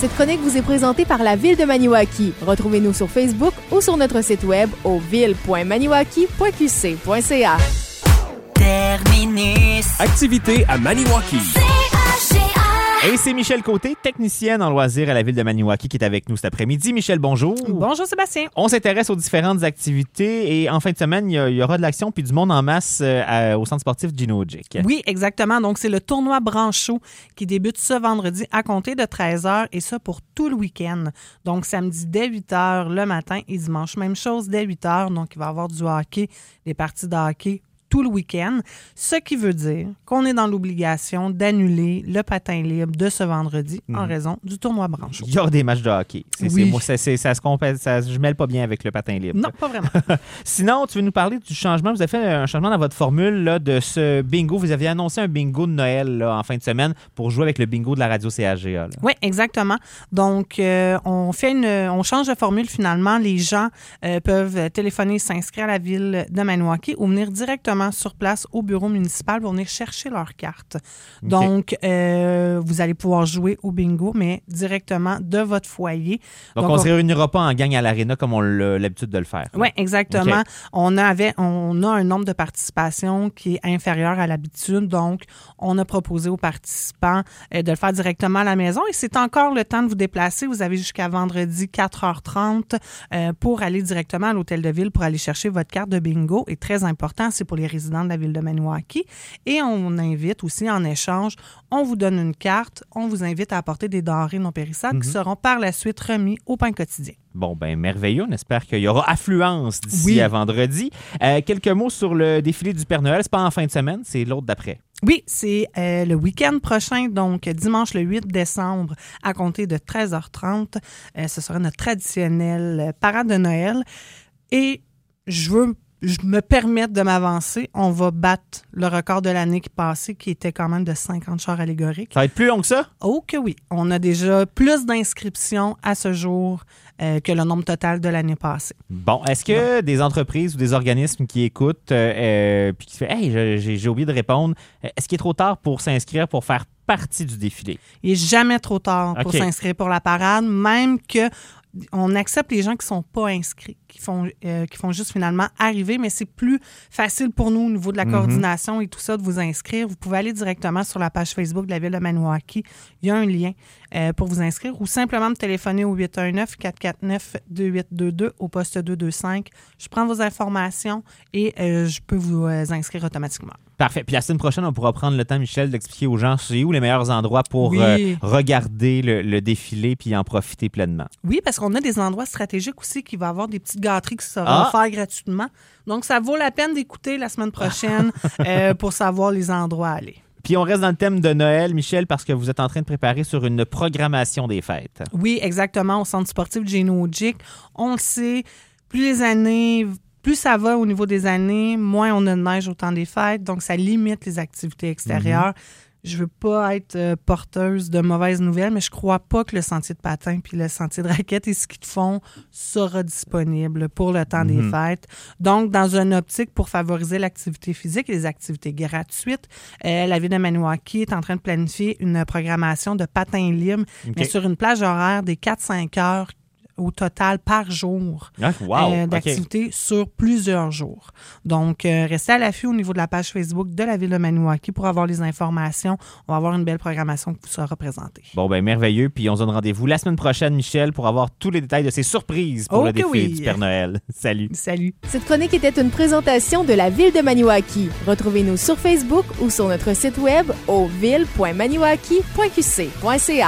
Cette chronique vous est présentée par la Ville de Maniwaki. Retrouvez-nous sur Facebook ou sur notre site web au ville.maniwaki.qc.ca. Terminus. Activité à Maniwaki. CHGA. Et c'est Michel Côté, technicienne en loisirs à la Ville de Maniwaki, qui est avec nous cet après-midi. Michel, bonjour. Bonjour Sébastien. On s'intéresse aux différentes activités et en fin de semaine, il y aura de l'action puis du monde en masse au centre sportif Gino Gic. Oui, exactement. Donc, c'est le tournoi Branchot qui débute ce vendredi à compter de 13h et ça pour tout le week-end. Donc, samedi dès 8h le matin et dimanche, même chose dès 8h. Donc, il va y avoir du hockey, des parties de hockey tout le week-end, ce qui veut dire qu'on est dans l'obligation d'annuler le patin libre de ce vendredi en raison du tournoi Branchot. Il y aura des matchs de hockey. Oui. Ça je mêle pas bien avec le patin libre. Non, pas vraiment. Sinon, tu veux nous parler du changement. Vous avez fait un changement dans votre formule là, de ce bingo. Vous aviez annoncé un bingo de Noël là, en fin de semaine pour jouer avec le bingo de la radio CHGA. Oui, exactement. Donc, on change de formule finalement. Les gens peuvent téléphoner, s'inscrire à la Ville de Maniwaki ou venir directement sur place au bureau municipal pour venir chercher leur carte. Okay. Donc, vous allez pouvoir jouer au bingo, mais directement de votre foyer. Donc on ne se réunira pas en gang à l'aréna comme on a l'habitude de le faire. Oui, exactement. Okay. On a un nombre de participation qui est inférieur à l'habitude. Donc, on a proposé aux participants de le faire directement à la maison. Et c'est encore le temps de vous déplacer. Vous avez jusqu'à vendredi 4h30 pour aller directement à l'hôtel de ville pour aller chercher votre carte de bingo. Et très important, c'est pour les résidents de la Ville de Maniwaki. Et on invite aussi en échange, on vous donne une carte, on vous invite à apporter des denrées non périssables qui seront par la suite remis au pain quotidien. Bon, ben merveilleux. On espère qu'il y aura affluence d'ici à vendredi. Quelques mots sur le défilé du Père Noël. C'est pas en fin de semaine, c'est l'autre d'après. Oui, c'est le week-end prochain, donc dimanche le 8 décembre à compter de 13h30. Ce sera notre traditionnelle parade de Noël. Et je me permets de m'avancer. On va battre le record de l'année qui passait, qui était quand même de 50 chars allégoriques. Ça va être plus long que ça? Oh que oui. On a déjà plus d'inscriptions à ce jour que le nombre total de l'année passée. Bon, est-ce que des entreprises ou des organismes qui écoutent puis qui font « Hey, j'ai oublié de répondre », est-ce qu'il est trop tard pour s'inscrire pour faire partie du défilé? Il n'est jamais trop tard pour s'inscrire pour la parade, même que on accepte les gens qui ne sont pas inscrits, qui font juste finalement arriver, mais c'est plus facile pour nous au niveau de la coordination et tout ça de vous inscrire. Vous pouvez aller directement sur la page Facebook de la Ville de Maniwaki. Il y a un lien pour vous inscrire ou simplement me téléphoner au 819-449-2822 au poste 225. Je prends vos informations et je peux vous inscrire automatiquement. Parfait. Puis la semaine prochaine, on pourra prendre le temps, Michel, d'expliquer aux gens c'est où les meilleurs endroits pour regarder le défilé puis en profiter pleinement. Oui, parce qu'on a des endroits stratégiques aussi qui vont avoir des petites gâteries qui seront offertes gratuitement. Donc, ça vaut la peine d'écouter la semaine prochaine pour savoir les endroits à aller. Puis on reste dans le thème de Noël, Michel, parce que vous êtes en train de préparer sur une programmation des fêtes. Oui, exactement. Au centre sportif Gino Gic. On le sait, plus ça va au niveau des années, moins on a de neige au temps des fêtes. Donc, ça limite les activités extérieures. Je veux pas être porteuse de mauvaises nouvelles, mais je crois pas que le sentier de patin puis le sentier de raquettes et ski de fond sera disponible pour le temps des fêtes. Donc, dans une optique pour favoriser l'activité physique et les activités gratuites, la Ville de Maniwaki est en train de planifier une programmation de patin libre, mais sur une plage horaire des 4-5 heures au total par jour d'activité sur plusieurs jours. Donc, restez à l'affût au niveau de la page Facebook de la Ville de Maniwaki pour avoir les informations. On va avoir une belle programmation qui vous sera présentée. Bon, ben merveilleux. Puis on se donne rendez-vous la semaine prochaine, Michel, pour avoir tous les détails de ces surprises pour le défilé du Père Noël. Salut. Salut. Cette chronique était une présentation de la Ville de Maniwaki. Retrouvez-nous sur Facebook ou sur notre site web au ville.maniwaki.qc.ca.